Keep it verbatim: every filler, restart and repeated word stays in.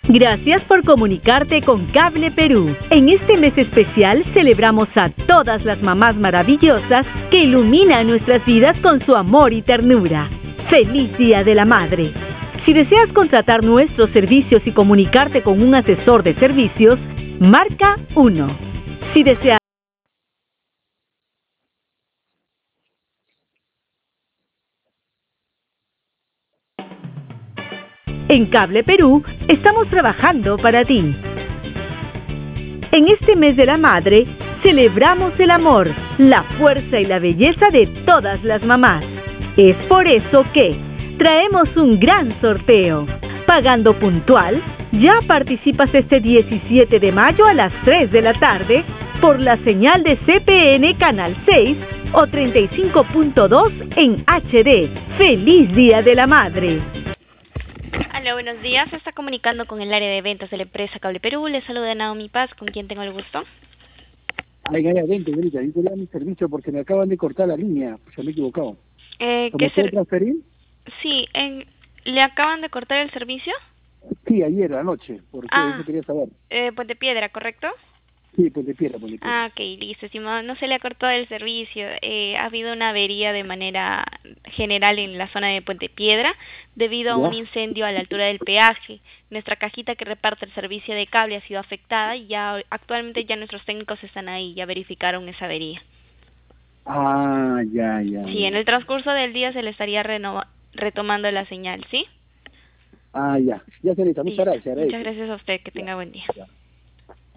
Gracias por comunicarte con Cable Perú. En este mes especial celebramos a todas las mamás maravillosas que iluminan nuestras vidas con su amor y ternura. ¡Feliz Día de la Madre! Si deseas contratar nuestros servicios y comunicarte con un asesor de servicios, marca uno. Si deseas En Cable Perú estamos trabajando para ti. En este mes de la madre, celebramos el amor, la fuerza y la belleza de todas las mamás. Es por eso que traemos un gran sorteo. Pagando puntual, ya participas este diecisiete de mayo a las tres de la tarde por la señal de C P N Canal seis o treinta y cinco punto dos en H D. ¡Feliz Día de la Madre! Hola, buenos días. Se está comunicando con el área de ventas de la empresa Cable Perú. Le saluda Naomi Paz, con quien tengo el gusto. Ay, ay, vente, Verita, yo quería mi servicio porque me acaban de cortar la línea, se me he equivocado. Eh, ¿Me puede transferir? Sí, en... ¿le acaban de cortar el servicio? Sí, ayer, anoche, porque ah, eso quería saber. Eh, Puente Piedra, ¿correcto? Sí, Puente Piedra, Puente Piedra. Ah, ok, listo, estimado. No se le ha cortado el servicio. Eh, ha habido una avería de manera general en la zona de Puente Piedra debido a ¿Ya? un incendio a la altura del peaje. Nuestra cajita que reparte el servicio de cable ha sido afectada y ya actualmente ya nuestros técnicos están ahí, ya verificaron esa avería. Ah, ya, ya. Sí, ya. en el transcurso del día se le estaría renova retomando la señal, ¿sí? Ah, ya. Ya, Verita, muchas gracias. Muchas gracias a usted, que tenga buen día. Ya.